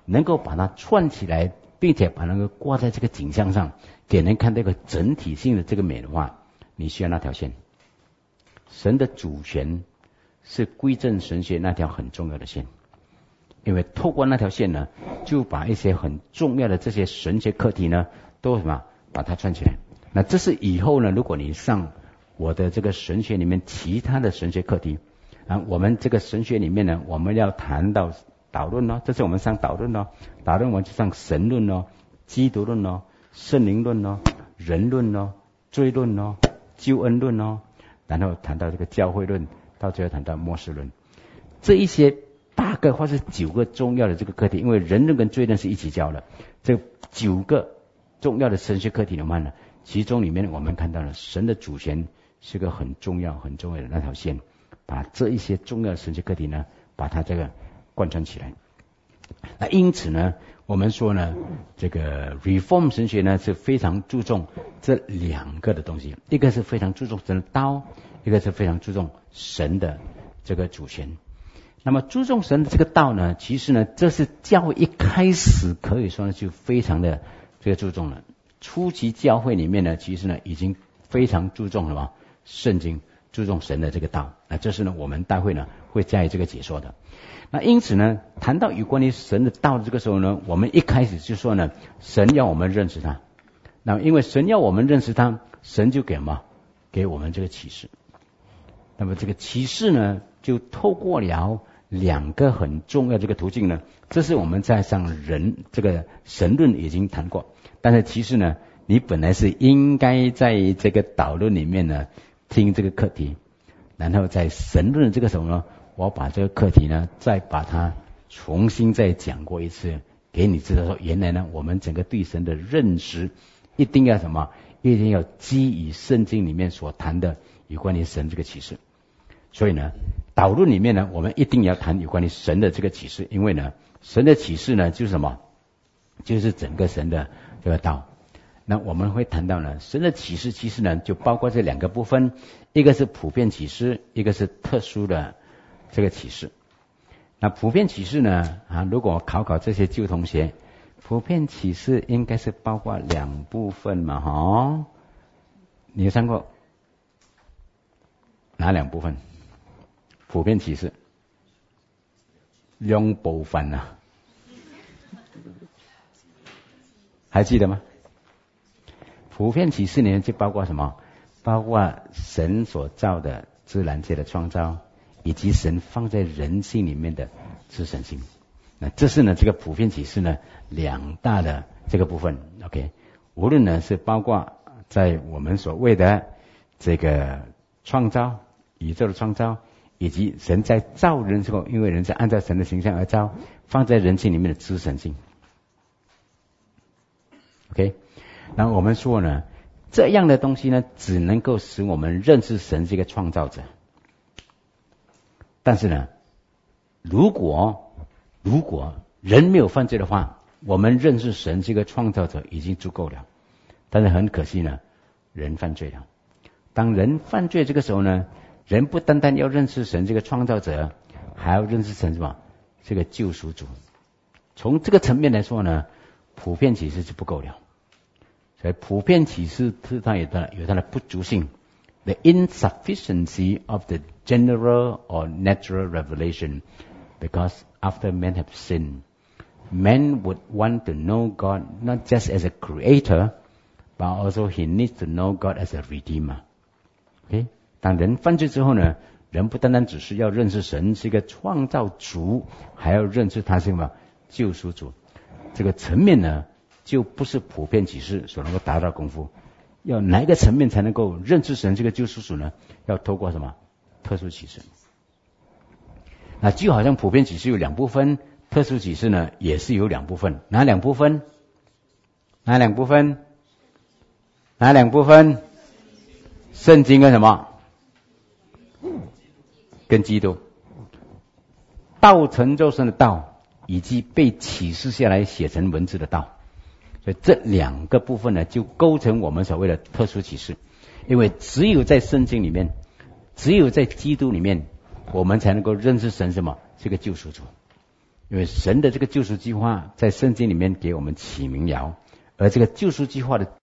能够把它串起来，并且把那个挂在这个景象上，给人看到一个整体性的这个美的话，你需要那条线。神的主权是归正神学那条很重要的线，因为透过那条线呢，就把一些很重要的这些神学课题呢，都什么把它串起来。那这是以后呢，如果你上我的这个神学里面其他的神学课题啊，我们这个神学里面呢，我们要谈到导论哦，这是我们上导论哦，导论我们就上神论哦、基督论哦、圣灵论哦、人论哦、罪论哦、救恩论哦，然后谈到这个教会论，到最后谈到末世论，这一些8个或是9个重要的这个课题，因为人论跟罪论是一起教的，这9个重要的神学课题的话呢，其中里面我们看到了神的主权是个很重要的那条线，把这一些重要的神学课题呢，把它这个贯穿起来。那因此呢，我们说呢，这个 Reform 神学呢是非常注重这2个的东西，一个是非常注重神的道，一个是非常注重神的这个主权。那么注重神的这个道呢，其实呢，这是教会一开始可以说呢就非常的这个注重了。初期教会里面呢，其实呢已经非常注重了嘛，圣经，注重神的这个道。那这是呢我们待会呢会加以这个解说的。那因此呢，谈到有关于神的道的这个时候呢，我们一开始就说呢，神要我们认识他。那因为神要我们认识他，神就给我们这个启示。那么这个启示呢，就透过了2个很重要的这个途径呢，这是我们在上这个神论已经谈过。但是其实呢，你本来是应该在这个导论里面呢听这个课题，然后在神论这个时候呢，我把这个课题呢再把它重新再讲过一次，给你知道说，原来呢我们整个对神的认识一定要什么？一定要基于圣经里面所谈的有关于神这个启示。所以呢，导论里面呢，我们一定要谈有关于神的这个启示，因为呢，神的启示呢就是什么？就是整个神的这个道。那我们会谈到呢，神的启示其实呢就包括这2个部分，一个是普遍启示，一个是特殊的这个启示。那普遍启示呢如果考这些旧同学，普遍启示应该是包括2部分嘛你有上过哪2部分？普遍启示2部分啊，还记得吗？普遍启示里面就包括什么？包括神所造的自然界的创造，以及神放在人性里面的知神性。那这是呢这个普遍启示呢2大的这个部分。OK， 无论呢是包括在我们所谓的这个创造，宇宙的创造，以及神在造人之后，因为人是按照神的形象而造，放在人性里面的知神性。OK， 然后我们说呢，这样的东西呢，只能够使我们认识神这个创造者。但是呢，如果人没有犯罪的话，我们认识神这个创造者已经足够了。但是很可惜呢，人犯罪了。当人犯罪这个时候呢，人不单单要认识神这个创造者，还要认识神什么？这个救赎主。从这个层面来说呢，普遍启示是不够了。所以普遍启示是它有它的不足性。The insufficiency of the general or natural revelation, because after men have sinned, men would want to know God not just as a creator, but also he needs to know God as a redeemer. Okay? 当人犯罪之后呢，人不单单只是要认识神是一个创造主，还要认识他是什么救赎主。这个层面呢，就不是普遍启示所能够达到功夫。要哪一个层面才能够认识神这个救赎主呢？要透过什么？特殊启示。那就好像普遍启示有2部分，特殊启示呢也是有2部分。哪2部分？哪2部分？哪2部分？圣经跟什么？跟基督。道成肉身的道，以及被启示下来写成文字的道。所以这2个部分呢，就构成我们所谓的特殊启示。因为只有在圣经里面，只有在基督里面，我们才能够认识神什么？这个救赎主。 因为神的这个救赎计划在圣经里面给我们起名谣，而这个救赎计划的